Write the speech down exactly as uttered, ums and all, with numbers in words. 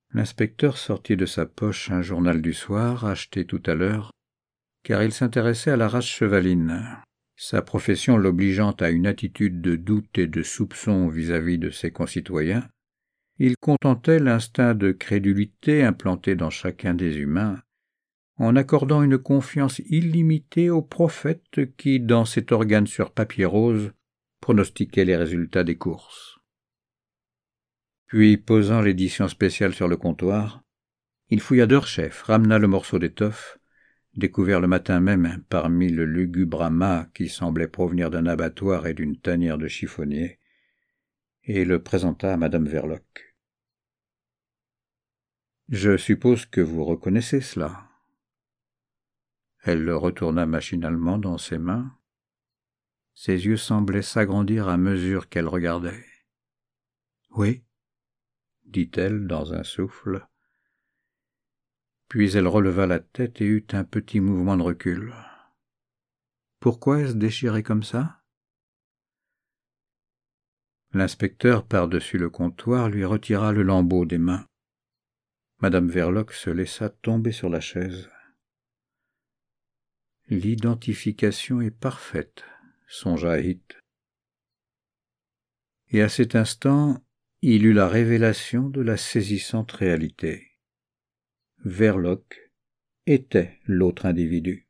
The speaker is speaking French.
L'inspecteur sortit de sa poche un journal du soir, acheté tout à l'heure, car il s'intéressait à la race chevaline, sa profession l'obligeant à une attitude de doute et de soupçon vis-à-vis de ses concitoyens. Il contentait l'instinct de crédulité implanté dans chacun des humains, en accordant une confiance illimitée au prophète qui, dans cet organe sur papier rose, pronostiquait les résultats des courses. Puis, posant l'édition spéciale sur le comptoir, il fouilla d'Heurchef, ramena le morceau d'étoffe, découvert le matin même parmi le lugubre amas qui semblait provenir d'un abattoir et d'une tanière de chiffonnier, et le présenta à madame Verloc. « Je suppose que vous reconnaissez cela. » Elle le retourna machinalement dans ses mains. Ses yeux semblaient s'agrandir à mesure qu'elle regardait. « Oui, » dit-elle dans un souffle. Puis elle releva la tête et eut un petit mouvement de recul. « Pourquoi est-ce déchiré comme ça ?» L'inspecteur, par-dessus le comptoir, lui retira le lambeau des mains. Madame Verloc se laissa tomber sur la chaise. « L'identification est parfaite, » songea Hit. Et à cet instant, il eut la révélation de la saisissante réalité. Verloc était l'autre individu.